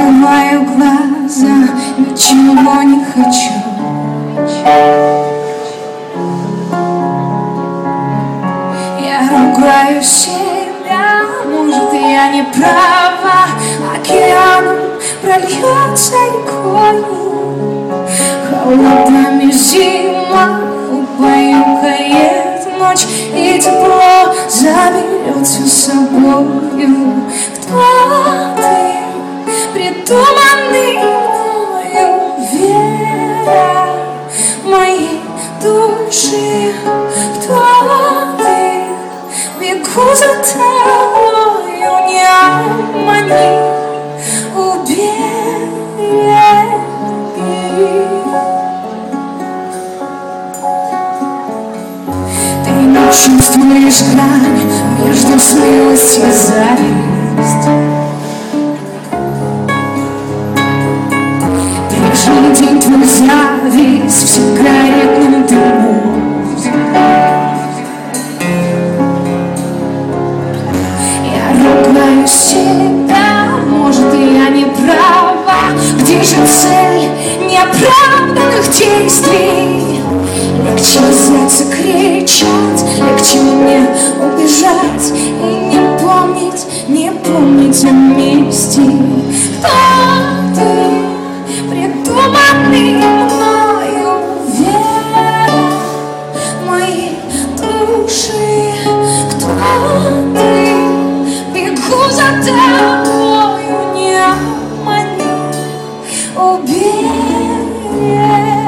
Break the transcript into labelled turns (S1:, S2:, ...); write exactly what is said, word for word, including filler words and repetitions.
S1: закрываю глаза, ничего не хочу. Я ругаю себя, может, я не права. Океаном прольется рекою, холодами зима убаюкает ночь, и тепло заберет всю с собою. Кто ты, придуманный мною, вера моей души? Кто ты? Бегу за тобою, не обмани, убей. Ты не чувствуешь грань между смелостью и зависть. Прежний день твой зависть в сигаретном дыму. Ругаю себя, может, я не права. Где же цель неоправданных действий? Легче взять и кричать, легче мне убежать и не помнить, не помнить о мести. Кто ты, придуманный мною, вера моей души? Кто ты? Бегу за тобою, не обмани, убей.